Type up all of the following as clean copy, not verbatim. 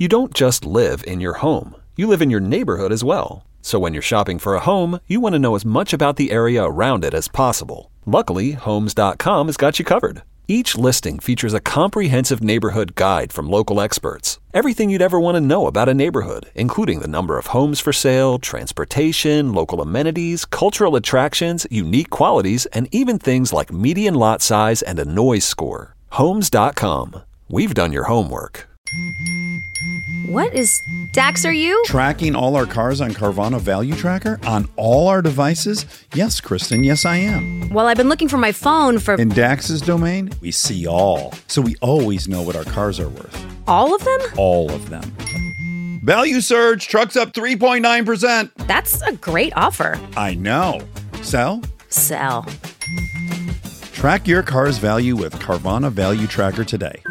You don't just live in your home. You live in your neighborhood as well. So when you're shopping for a home, you want to know as much about the area around it as possible. Luckily, Homes.com has got you covered. Each listing features a comprehensive neighborhood guide from local experts. Everything you'd ever want to know about a neighborhood, including the number of homes for sale, transportation, local amenities, cultural attractions, unique qualities, and even things like median lot size and a noise score. Homes.com. We've done your homework. What is Dax, are you? Tracking all our cars on Carvana Value Tracker on all our devices? Yes, Kristen, yes, I am. Well, I've been looking for my phone for... In Dax's domain, we see all. So we always know what our cars are worth. All of them? All of them. Value surge, trucks up 3.9%. That's a great offer. I know. Sell? Sell. Track your car's value with Carvana Value Tracker today.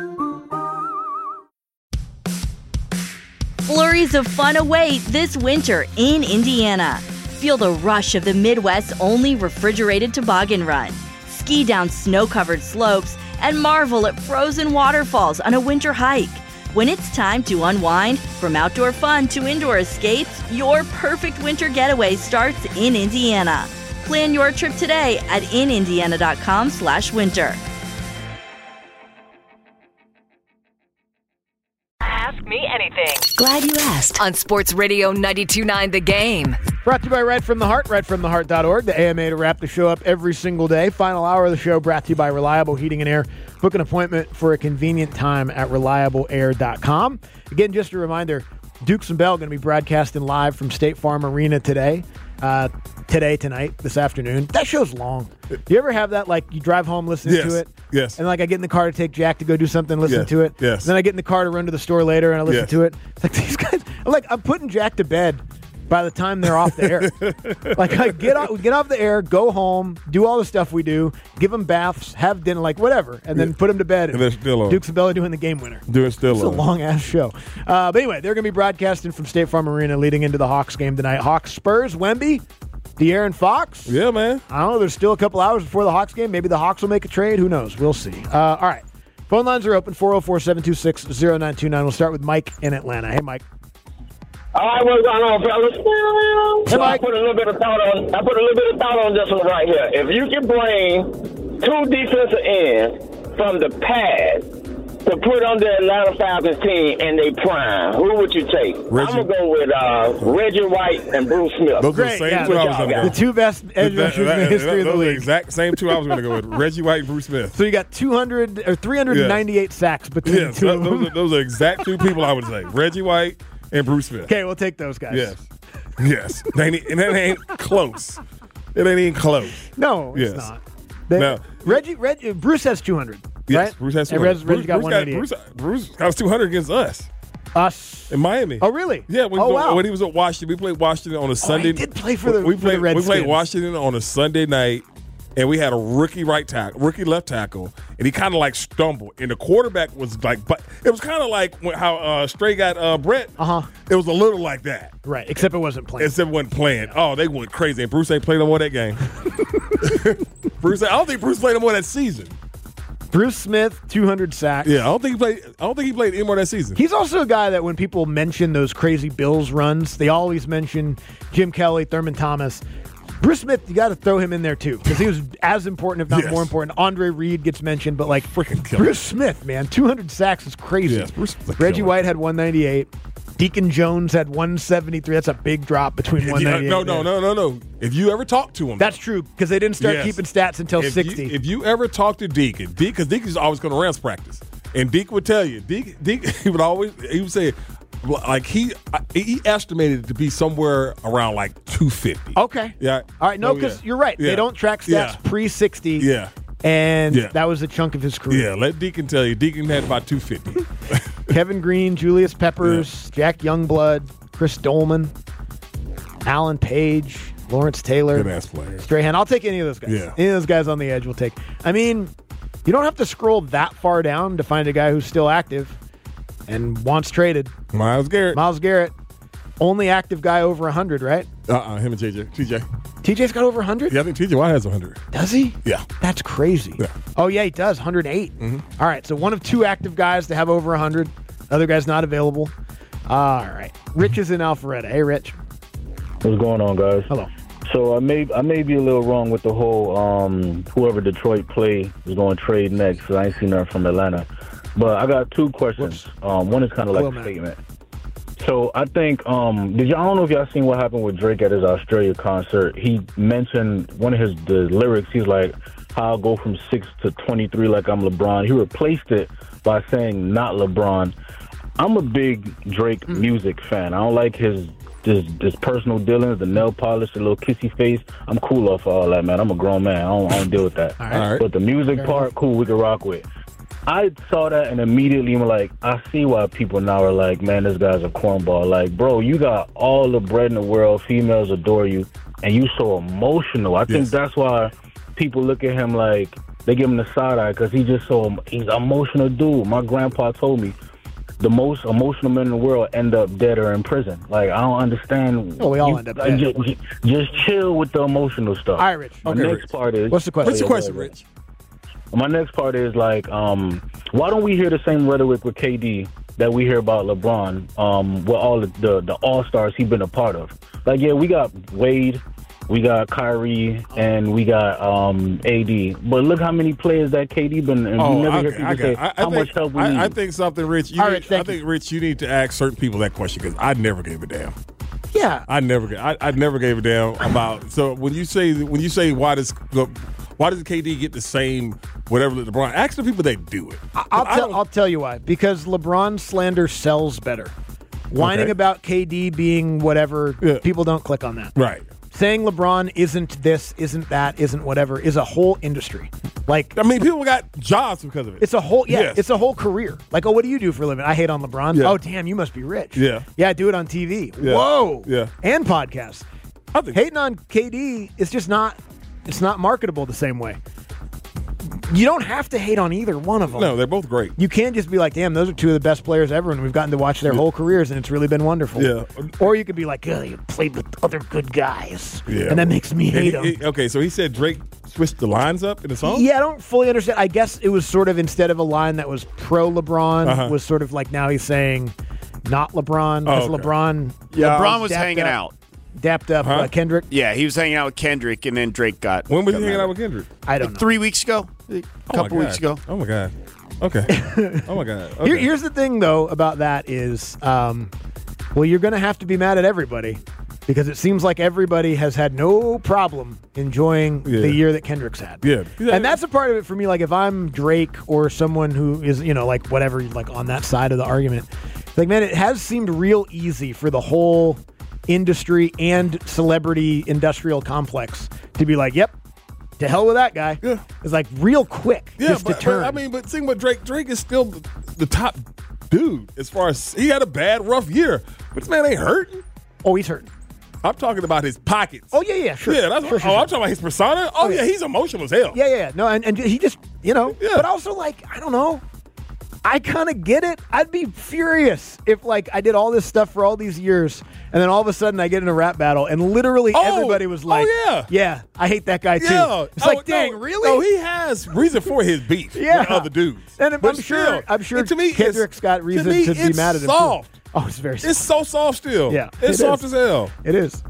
Flurries of fun await this winter in Indiana. Feel the rush of the Midwest's only refrigerated toboggan run. Ski down snow-covered slopes and marvel at frozen waterfalls on a winter hike. When it's time to unwind, from outdoor fun to indoor escapes, your perfect winter getaway starts in Indiana. Plan your trip today at inindiana.com/winter. Ask me anything. Glad you asked. On Sports Radio 92.9 The Game. Brought to you by Right From The Heart, rightfromtheheart.org, the AMA to wrap the show up every single day. Final hour of the show brought to you by Reliable Heating and Air. Book an appointment for a convenient time at reliableair.com. Again, just a reminder, Dukes and Bell going to be broadcasting live from State Farm Arena today. Tonight, this afternoon. That show's long. Do you ever have that, like, you drive home listening to it? Yes. And, like, I get in the car to take Jack to go do something, listen to it. Yes. And then I get in the car to run to the store later and I listen to it. It's like, these guys, I'm putting Jack to bed by the time they're off the air. Like, I get off the air, go home, do all the stuff we do, give them baths, have dinner, like, whatever, and then put them to bed. And they're still on. Dukes and Bella doing the game winner. It's a long-ass show. But anyway, they're going to be broadcasting from State Farm Arena leading into the Hawks game tonight. Hawks Spurs, Wemby. De'Aaron Fox? Yeah, man. I don't know. There's still a couple hours before the Hawks game. Maybe the Hawks will make a trade. Who knows? We'll see. All right. Phone lines are open, 404-726-0929. We'll start with Mike in Atlanta. Hey, Mike. All right, what's going on, fellas? Hey, Mike. I put a little bit of thought on this one right here. If you can bring two defensive ends from the past to put on the Atlanta Falcons team in their prime, who would you take? I'm going to go with Reggie White and Bruce Smith. Those are the same two I was going to go with. The two best edge rushers in the history of the league. Exact same two I was going to go with. Reggie White and Bruce Smith. So you got 398 sacks between the two of them. Those are exact two people I would say. Reggie White and Bruce Smith. Okay, we'll take those guys. Yes. And that ain't close. It ain't even close. No, it's not. Reggie, Bruce has 200. Yes, right? Bruce has 200. And Reggie got 188. Bruce got 200 against us. Us in Miami. Oh, really? Yeah. When he was at Washington, we played Washington on a Sunday. He did play for the We played Redskins. Washington on a Sunday night, and we had a rookie left tackle, and he kind of like stumbled, and the quarterback was like, but it was kind of like how Stray got Brett. It was a little like that, right? Except it wasn't playing. Oh, they went crazy, and Bruce ain't played no more that game. I don't think Bruce played no more that season. Bruce Smith, 200 sacks. Yeah, I don't think he played any more that season. He's also a guy that when people mention those crazy Bills runs, they always mention Jim Kelly, Thurman Thomas. Bruce Smith, you got to throw him in there too because he was as important, if not more important. Andre Reed gets mentioned, but like freaking killer. Bruce Smith, man, 200 sacks is crazy. Yes, Reggie White had 198. Deacon Jones had 173. That's a big drop between 198. No. If you ever talk to him, that's true because they didn't start keeping stats until 60. If you ever talk to Deacon, because Deacon's always going to Rams practice, and Deacon would tell you, Deacon he would say, like he estimated it to be somewhere around like 250. Okay. Yeah. All right. No, because you're right. They don't track stats pre-60. Yeah. And that was a chunk of his career. Yeah, let Deacon tell you. Deacon had about 250. Kevin Green, Julius Peppers, Jack Youngblood, Chris Dolman, Alan Page, Lawrence Taylor. Good ass player. Strahan. I'll take any of those guys. Yeah. Any of those guys on the edge we'll take. I mean, you don't have to scroll that far down to find a guy who's still active and wants traded. Myles Garrett. Only active guy over 100, right? Him and TJ. TJ's got over 100? Yeah, I think TJ Watt has 100. Does he? Yeah. That's crazy. Yeah. Oh, yeah, he does. 108. Mm-hmm. All right, so one of two active guys to have over 100. Other guy's not available. All right. Rich is in Alpharetta. Hey, Rich. What's going on, guys? Hello. So I may be a little wrong with the whole whoever Detroit play is going to trade next, because I ain't seen nothing from Atlanta. But I got two questions. One is kind of like a statement. So I think, I don't know if y'all seen what happened with Drake at his Australia concert. He mentioned the lyrics. He's like, how I'll go from 6 to 23 like I'm LeBron. He replaced it by saying not LeBron. I'm a big Drake music fan. I don't like his personal dealings, the nail polish, the little kissy face. I'm cool off all that, man. I'm a grown man. I don't deal with that. All right. But the music part, cool, we can rock with. I saw that and immediately I'm like, I see why people now are like, man, this guy's a cornball. Like, bro, you got all the bread in the world. Females adore you. And you so emotional. I think that's why people look at him like, they give him the side eye, because he's an emotional dude. My grandpa told me, the most emotional men in the world end up dead or in prison. Like, I don't understand. Oh, we all end up dead. Just chill with the emotional stuff. All right, Rich. My next part is... What's the question? What's the question, Rich? My next part is, like, why don't we hear the same rhetoric with KD that we hear about LeBron with all the all-stars he's been a part of? Like, yeah, we got Wade, we got Kyrie, and we got AD. But look how many players that KD been. And we never hear people say how much help we need. I think something, Rich. Rich, you need to ask certain people that question, because I never gave a damn. Yeah, I never gave a damn about. So when you say why does KD get the same whatever LeBron? Ask the people that do it. I'll tell you why. Because LeBron slander sells better. Whining about KD being whatever, people don't click on that. Right. Saying LeBron isn't this, isn't that, isn't whatever is a whole industry. Like, I mean, people got jobs because of it. It's a whole, it's a whole career. Like, oh, what do you do for a living? I hate on LeBron. Yeah. Oh, damn, you must be rich. Yeah. Yeah, I do it on TV. Yeah. Whoa. Yeah. And podcasts. Hating on KD is just not, it's not marketable the same way. You don't have to hate on either one of them. No, they're both great. You can't just be like, damn, those are two of the best players ever, and we've gotten to watch their whole careers, and it's really been wonderful. Yeah. Or you could be like, oh, you played with other good guys, yeah, and that makes me hate them. Okay, so he said Drake switched the lines up in the song? Yeah, I don't fully understand. I guess it was sort of, instead of a line that was pro-LeBron, was sort of like now he's saying not LeBron, because LeBron... Yeah, LeBron was hanging out. Dapped up Kendrick? Yeah, he was hanging out with Kendrick, and then Drake got... When was he hanging out with Kendrick? I don't know. 3 weeks ago? A couple weeks ago. Oh, my God. Okay. Oh, my God. Okay. Here's the thing, though, about that is, well, you're going to have to be mad at everybody, because it seems like everybody has had no problem enjoying the year that Kendrick's had. Yeah. And that's a part of it for me. Like, if I'm Drake or someone who is, like, whatever, like, on that side of the argument, like, man, it has seemed real easy for the whole industry and celebrity industrial complex to be like, yep, to hell with that guy. Yeah. It's like real quick just to turn. But seeing what Drake is still the top dude as far as he had a bad, rough year. But this man ain't hurting. Oh, he's hurting. I'm talking about his pockets. Oh, yeah, sure. Yeah, I'm talking about his persona. Oh, yeah, he's emotional as hell. Yeah. No, and he just, but also, like, I don't know. I kind of get it. I'd be furious if, like, I did all this stuff for all these years, and then all of a sudden I get in a rap battle, and literally everybody was like, yeah, I hate that guy too. Yeah. It's like, dang, really? No, he has reason for his beef with other dudes. And I'm sure to me, Kendrick's got reason to be mad at him soft. too. Oh, it's very soft. It's so soft still. Yeah. It's soft as hell. It is.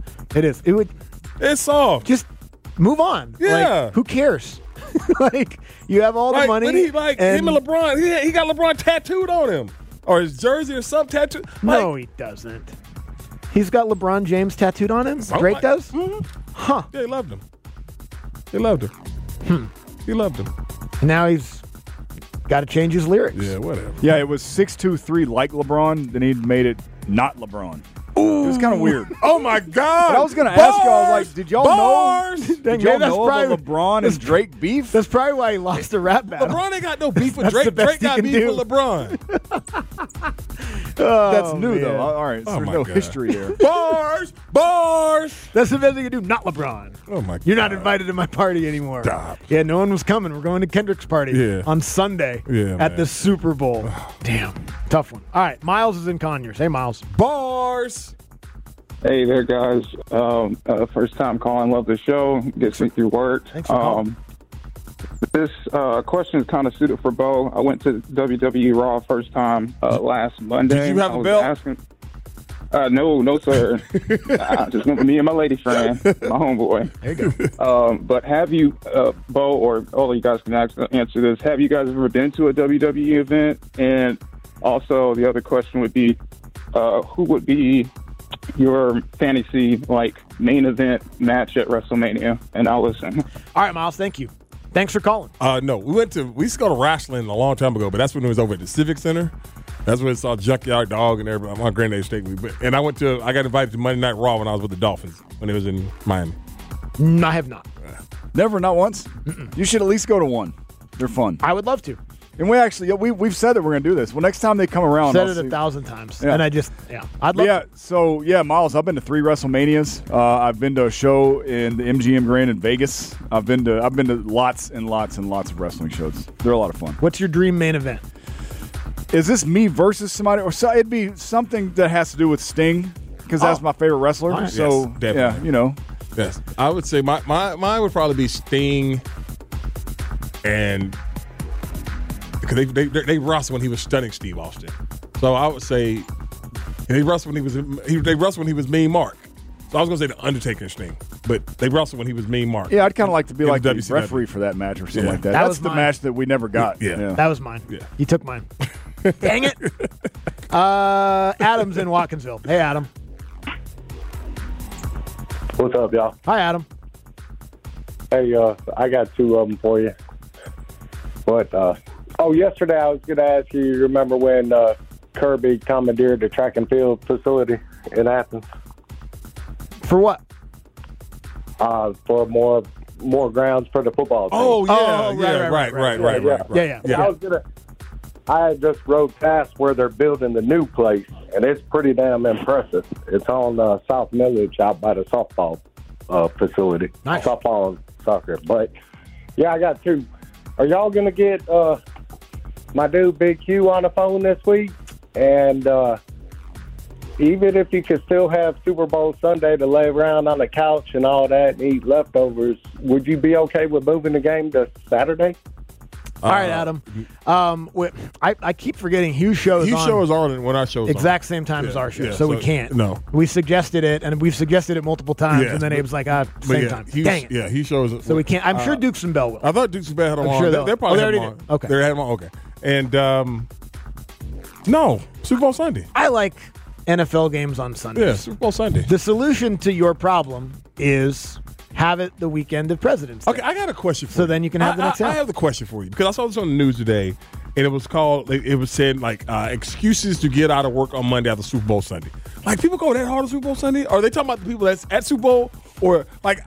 It's soft. Just move on. Yeah. Like, who cares? Like, you have all the money. But him and LeBron, he got LeBron tattooed on him. Or his jersey or something tattooed. No, he doesn't. He's got LeBron James tattooed on him? Drake does? Mm-hmm. Huh. Yeah, he loved him. He loved him. He loved him. And now he's got to change his lyrics. Yeah, whatever. Yeah, it was 6'2", like LeBron, then he made it not LeBron. Ooh. It was kind of weird. Oh, my God. But I was going to ask y'all, like, did y'all know? Did y'all know probably, of LeBron and Drake beef? That's probably why he lost the rap battle. LeBron ain't got no beef with Drake. Drake got beef with LeBron. That's new, though. All right, so there's no history there. Bars! That's the best thing you can do. Not LeBron. Oh, my God. You're not invited to my party anymore. Stop. Yeah, no one was coming. We're going to Kendrick's party on Sunday at the Super Bowl. Damn. Tough one. All right, Miles is in Conyers. Hey, Miles. Bars! Hey there, guys. First time calling. Love the show. Gets me through work. Thanks for calling. This question is kind of suited for Bo. I went to WWE Raw first time last Monday. Did you have a belt? No, sir. Just me and my lady friend, my homeboy. There you go. But have you, Bo, or all of you guys can answer this, have you guys ever been to a WWE event? And also the other question would be, who would be your fantasy, main event match at WrestleMania? And I'll listen. All right, Miles, thank you. Thanks for calling. No, we used to go to wrestling a long time ago, but that's when it was over at the Civic Center. That's when it saw Junkyard Dog and everybody. My granddad stayed with me. And I got invited to Monday Night Raw when I was with the Dolphins when it was in Miami. I have not. Never, not once? Mm-mm. You should at least go to one. They're fun. I would love to. And we've said that we're going to do this. Well, next time they come around. Said it 1,000 times. Yeah. And I'd love to. So, Miles, I've been to 3 WrestleManias. I've been to a show in the MGM Grand in Vegas. I've been to lots and lots and lots of wrestling shows. They're a lot of fun. What's your dream main event? Is this me versus somebody? Or it'd be something that has to do with Sting, because that's my favorite wrestler. Right. So, yes, definitely. Yes. I would say mine would probably be Sting and – because they wrestled when he was stunning Steve Austin. So I would say they wrestled when he was Mean Mark. So I was going to say the Undertaker and Sting, but they wrestled when he was Mean Mark. Yeah, I'd kind of like to be like the referee for that match or something like that. That's the match that we never got. Yeah. That was mine. Yeah. He took mine. Dang it. Adam's in Watkinsville. Hey, Adam. What's up, y'all? Hi, Adam. Hey, I got 2 of them for you. But, yesterday I was going to ask you remember when Kirby commandeered the track and field facility in Athens? For what? For more grounds for the football team. Oh, yeah. Right. Yeah. I just rode past where they're building the new place, and it's pretty damn impressive. It's on South Millage out by the softball facility. Nice. Softball and soccer. But, I got 2. Are y'all going to get my dude Big Q on the phone this week? And even if you could still have Super Bowl Sunday to lay around on the couch and all that and eat leftovers, would you be okay with moving the game to Saturday? All right, Adam. I keep forgetting Hugh's show is on. Hugh's show is on when our show is on. Exact same time as our show, yeah, so we can't. No. We suggested it, and we've suggested it multiple times, and then Abe's like, same time. Dang it. Yeah, Hugh's show is. So we can't. I'm sure Dukes and Bell will. I thought Dukes and Bell had them on. Sure they're probably already had them did. on. Okay. They had them on. Okay. And, no, Super Bowl Sunday. I like NFL games on Sundays. Yeah, Super Bowl Sunday. The solution to your problem is have it the weekend of President's Day. Okay, I got a question for you. So then you can have the next I have the question for you because I saw this on the news today, and it was said excuses to get out of work on Monday after Super Bowl Sunday. Like, people go that hard on Super Bowl Sunday? Are they talking about the people that's at Super Bowl? Or, like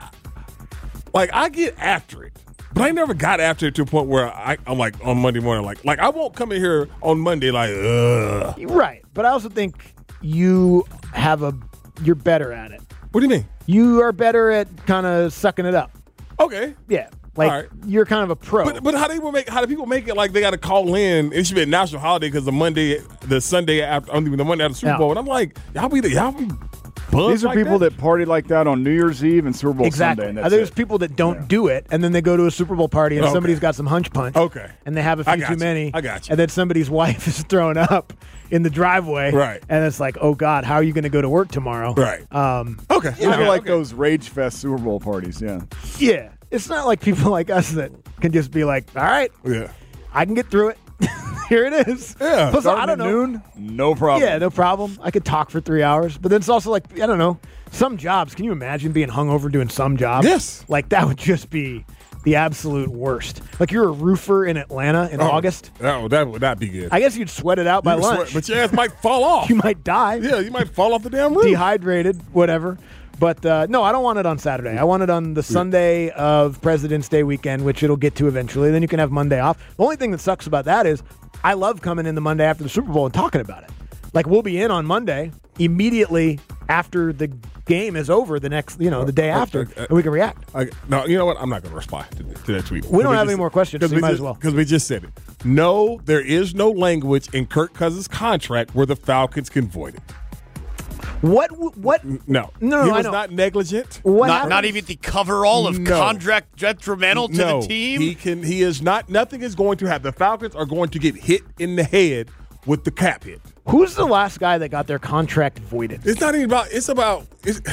I get after it. But I never got after it to a point where I'm like on Monday morning, like I won't come in here on Monday like, ugh. Right. But I also think you're better at it. What do you mean? You are better at kind of sucking it up. Okay. Yeah. Like, you're kind of a pro. But how do people make it like they got to call in? It should be a national holiday because the Monday after the Super Bowl. And I'm like, y'all be These are people that party like that on New Year's Eve and Super Bowl Sunday. And there's people that don't do it, and then they go to a Super Bowl party, and somebody's got some hunch punch. Okay. And they have a few too many. I got you. And then somebody's wife is thrown up in the driveway. Right. And it's like, oh, God, how are you going to go to work tomorrow? Right. Okay. These are like those Rage Fest Super Bowl parties, yeah. Yeah. It's not like people like us that can just be like, all right, I can get through it. Here it is. Yeah. Plus, I don't know. Noon, no problem. Yeah, no problem. I could talk for 3 hours. But then it's also like, I don't know, some jobs. Can you imagine being hungover doing some jobs? Yes. Like, that would just be the absolute worst. Like, you're a roofer in Atlanta in August. That would not be good. I guess you'd sweat it out by lunch. But your ass might fall off. You might die. Yeah, you might fall off the damn roof. Dehydrated, whatever. But, no, I don't want it on Saturday. I want it on the Sunday of President's Day weekend, which it'll get to eventually. Then you can have Monday off. The only thing that sucks about that is I love coming in the Monday after the Super Bowl and talking about it. Like, we'll be in on Monday immediately after the game is over the next, the day after, and we can react. No, you know what? I'm not going to reply to that tweet. We don't have any more questions, so you might as well. Because we just said it. No, there is no language in Kirk Cousins' contract where the Falcons can void it. What? No. He was not negligent. Not even the coverall of contract detrimental to the team? He is not. Nothing is going to happen. The Falcons are going to get hit in the head with the cap hit. Who's the last guy that got their contract voided? It's not even about. It's about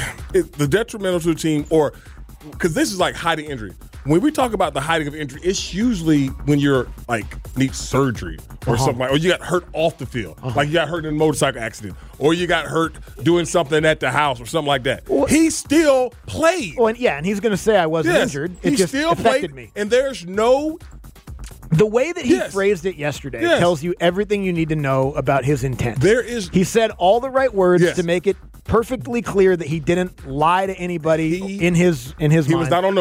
the detrimental to the team, or because this is like hiding injury. When we talk about the hiding of injury, it's usually when you're like need surgery or something like, or you got hurt off the field, like you got hurt in a motorcycle accident, or you got hurt doing something at the house or something like that. He still played. Well, and he's going to say I wasn't injured. It just still affected played, me. and there's no. The way that he phrased it yesterday tells you everything you need to know about his intent. He said all the right words to make it perfectly clear that he didn't lie to anybody in his mind. He was not on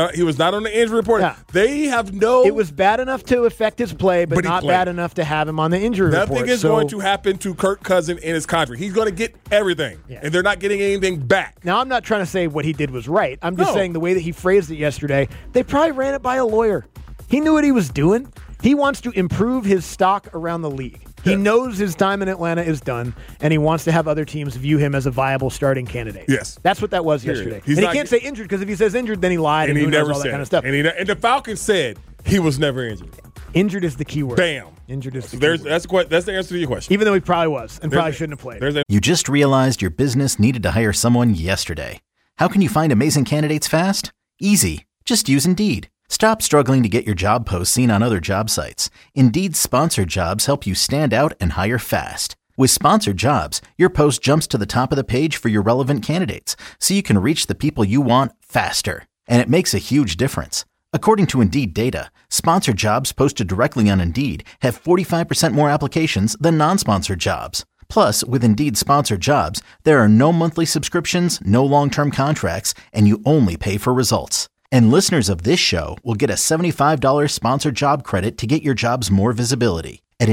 the injury report. Yeah. They have no. It was bad enough to affect his play, but not bad enough to have him on the injury report. Nothing is going to happen to Kirk Cousins in his contract. He's going to get everything, and they're not getting anything back. Now, I'm not trying to say what he did was right. I'm just saying the way that he phrased it yesterday, they probably ran it by a lawyer. He knew what he was doing. He wants to improve his stock around the league. He knows his time in Atlanta is done, and he wants to have other teams view him as a viable starting candidate. Yes. That's what that was yesterday. And he can't say injured, because if he says injured, then he lied and he never all that kind of stuff. And the Falcons said he was never injured. Injured is the key word. Bam. Injured is the key word. That's the answer to your question. Even though he probably was and probably shouldn't have played. You just realized your business needed to hire someone yesterday. How can you find amazing candidates fast? Easy. Just use Indeed. Stop struggling to get your job posts seen on other job sites. Indeed's sponsored jobs help you stand out and hire fast. With sponsored jobs, your post jumps to the top of the page for your relevant candidates, so you can reach the people you want faster. And it makes a huge difference. According to Indeed data, sponsored jobs posted directly on Indeed have 45% more applications than non-sponsored jobs. Plus, with Indeed sponsored jobs, there are no monthly subscriptions, no long-term contracts, and you only pay for results. And listeners of this show will get a $75 sponsored job credit to get your jobs more visibility at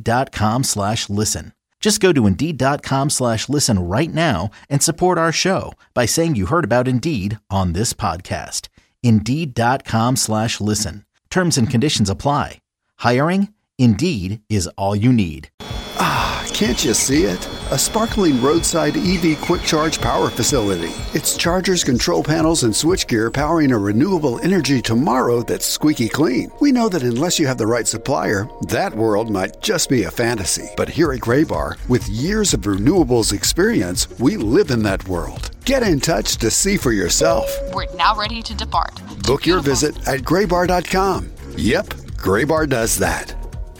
Indeed.com/listen. Just go to Indeed.com/listen right now and support our show by saying you heard about Indeed on this podcast. Indeed.com/listen. Terms and conditions apply. Hiring? Indeed is all you need. Can't you see it? A sparkling roadside EV quick charge power facility. It's chargers, control panels, and switchgear powering a renewable energy tomorrow that's squeaky clean. We know that unless you have the right supplier, that world might just be a fantasy. But here at Graybar, with years of renewables experience, we live in that world. Get in touch to see for yourself. We're now ready to depart. Book your visit at graybar.com. Yep, Graybar does that.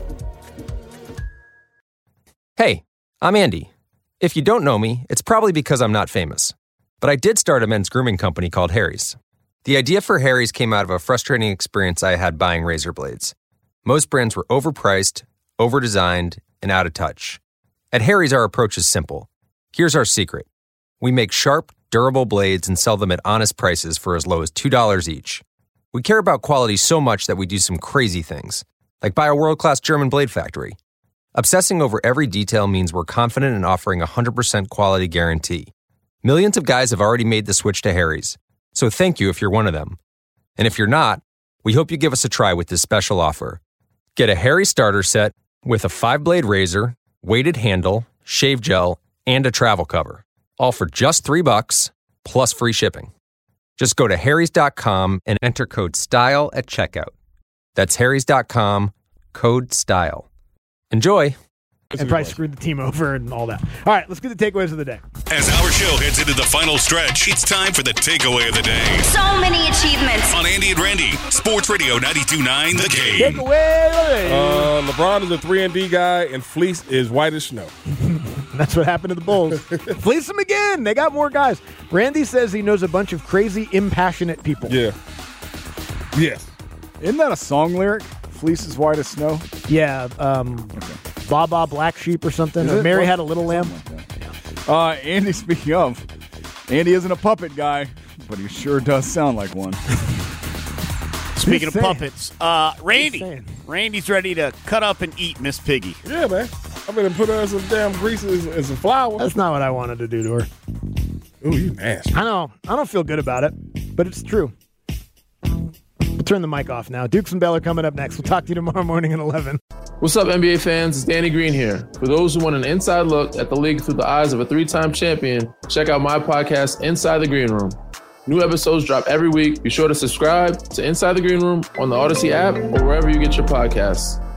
Hey, I'm Andy. If you don't know me, it's probably because I'm not famous. But I did start a men's grooming company called Harry's. The idea for Harry's came out of a frustrating experience I had buying razor blades. Most brands were overpriced, overdesigned, and out of touch. At Harry's, our approach is simple. Here's our secret. We make sharp, durable blades and sell them at honest prices for as low as $2 each. We care about quality so much that we do some crazy things, like buy a world-class German blade factory. Obsessing over every detail means we're confident in offering a 100% quality guarantee. Millions of guys have already made the switch to Harry's, so thank you if you're one of them. And if you're not, we hope you give us a try with this special offer. Get a Harry's starter set with a 5-blade razor, weighted handle, shave gel, and a travel cover. All for just $3 plus free shipping. Just go to harrys.com and enter code STYLE at checkout. That's harrys.com, code STYLE. Enjoy. And probably screwed the team over and all that. All right, let's get the takeaways of the day. As our show heads into the final stretch, it's time for the takeaway of the day. So many achievements. On Andy and Randy, Sports Radio 92.9 The Game. Takeaway of the day. LeBron is a 3-and-D guy, and Fleece is white as snow. That's what happened to the Bulls. Fleece them again. They got more guys. Randy says he knows a bunch of crazy, impassionate people. Yeah. Yes. Isn't that a song lyric? Fleece is white as snow? Yeah. Baba Black Sheep or something. Or Mary Had a Little Lamb. Andy, speaking of, Andy isn't a puppet guy, but he sure does sound like one. Speaking of puppets, Randy's ready to cut up and eat Miss Piggy. Yeah, man. I'm going to put her in some damn grease and some flour. That's not what I wanted to do to her. Ooh, you nasty. I know. I don't feel good about it, but it's true. We'll turn the mic off now. Dukes and Bell are coming up next. We'll talk to you tomorrow morning at 11. What's up, NBA fans? It's Danny Green here. For those who want an inside look at the league through the eyes of a 3-time champion, check out my podcast, Inside the Green Room. New episodes drop every week. Be sure to subscribe to Inside the Green Room on the Odyssey app or wherever you get your podcasts.